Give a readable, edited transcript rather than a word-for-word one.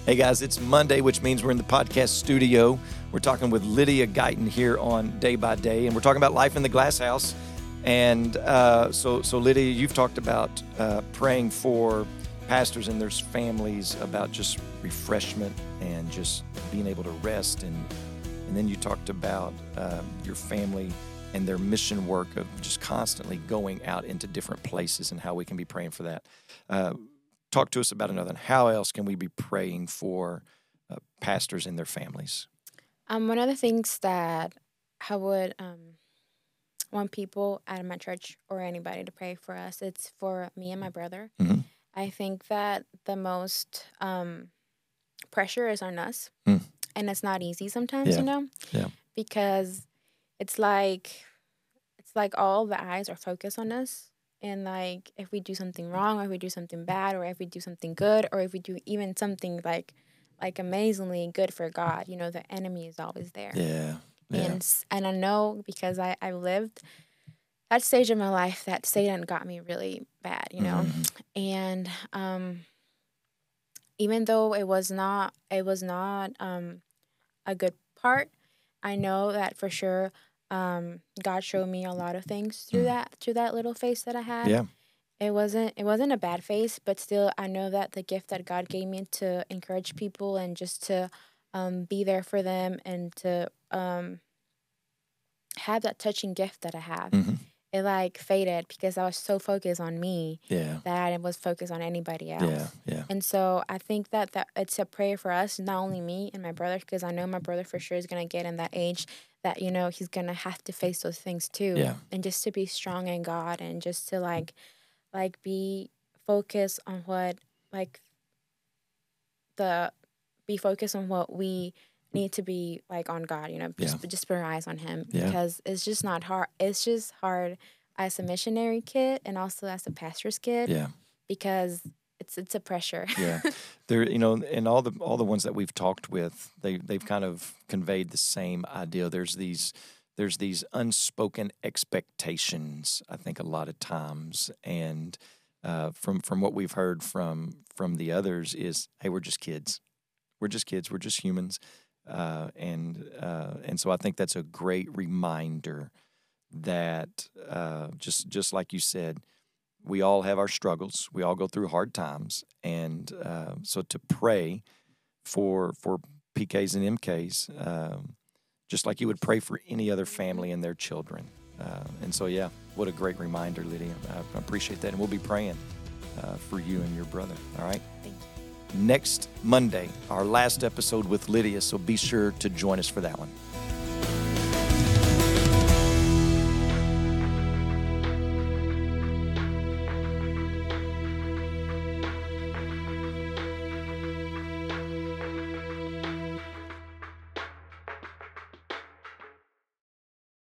Hey guys, it's Monday, which means we're in the podcast studio. We're talking with Lydia Guyton here on Day by Day, and we're talking about life in the Glass House. And so Lydia, you've talked about praying for pastors and their families about just refreshment and just being able to rest. And then you talked about your family and their mission work of just constantly going out into different places and how we can be praying for that. Talk to us about another. How else can we be praying for pastors and their families? One of the things that I would want people at my church or anybody to pray for us, it's for me and my brother. Mm-hmm. I think that the most pressure is on us, and it's not easy sometimes, Yeah. because it's like all the eyes are focused on us. And like if we do something wrong, or if we do something bad, or if we do something good, or if we do even something like amazingly good for God, the enemy is always there. Yeah. And I know because I lived that stage of my life that Satan got me really bad, Mm-hmm. And even though it was not a good part, I know that for sure God showed me a lot of things through that little phase that I had. Yeah. It wasn't a bad phase, but still I know that the gift that God gave me to encourage people and just to be there for them and to have that touching gift that I have. Mm-hmm. It like faded because I was so focused on me Yeah. that I was focused on anybody else. Yeah. And so I think that it's a prayer for us, not only me and my brother, because I know my brother for sure is going to get in that age that, he's going to have to face those things too. Yeah. And just to be strong in God and just to like be focused on what be focused on what we need to be like on God, just put our eyes on Him, because it's just not hard. It's just hard as a missionary kid and also as a pastor's kid, because it's a pressure. Yeah, there, and all the ones that we've talked with, they've kind of conveyed the same idea. There's these unspoken expectations, I think, a lot of times, and from what we've heard from the others is, hey, we're just kids. We're just humans. And so I think that's a great reminder that just like you said, we all have our struggles. We all go through hard times, and so to pray for PKs and MKs, just like you would pray for any other family and their children. And so, what a great reminder, Lydia. I appreciate that, and we'll be praying for you and your brother. All right. Thank you. Next Monday, our last episode with Lydia, so be sure to join us for that one.